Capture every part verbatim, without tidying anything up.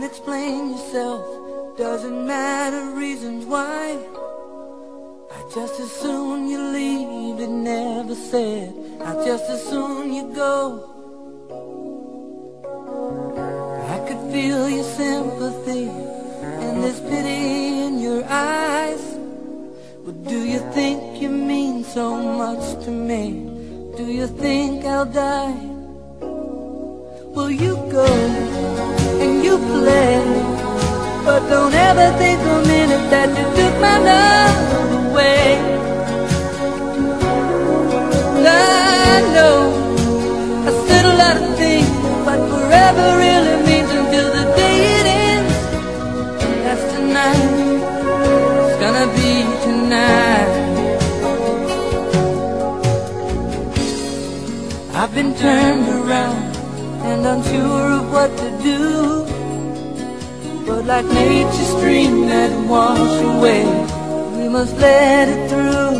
Don't explain yourself, doesn't matter reasons why. I'd just as soon you leave it never said. I'd just as soon you go. I could feel your sympathy and this pity in your eyes. But do you think you mean so much to me? Do you think I'll die? Well, you go and you play, but don't ever think a minute that you took my love away. I know I said a lot of things, but forever really means until the day it ends. That's tonight, it's gonna be tonight. I've been turned around and unsure of what to do, but like nature's stream that wash away, we must let it through.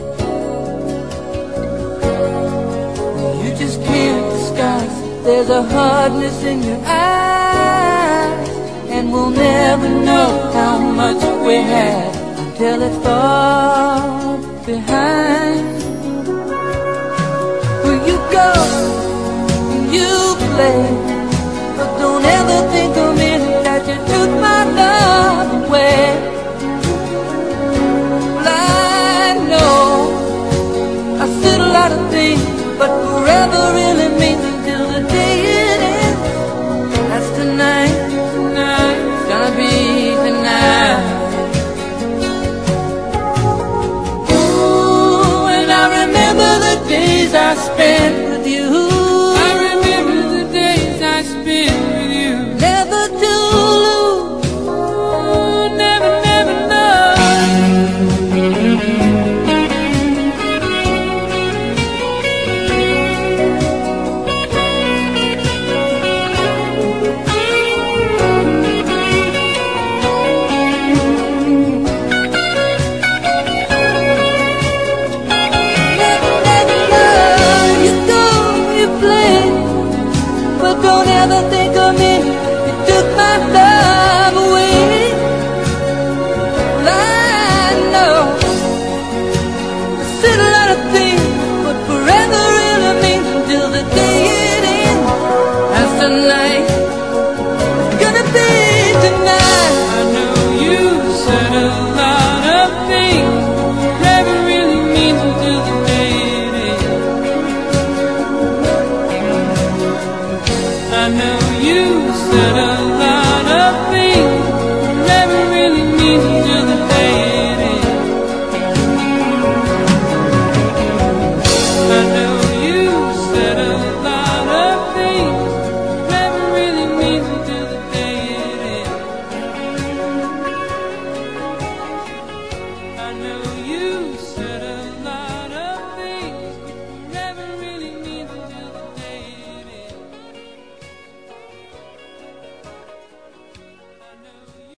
You just can't disguise, there's a hardness in your eyes, and we'll never know how much we had until it's far behind. Will you go, you play, but don't ever think a minute that you took my love away. Well, I know I said a lot of things, but forever really means until the day it ends. That's tonight, tonight, it's gonna be tonight. Ooh, and I remember the days I spent with you.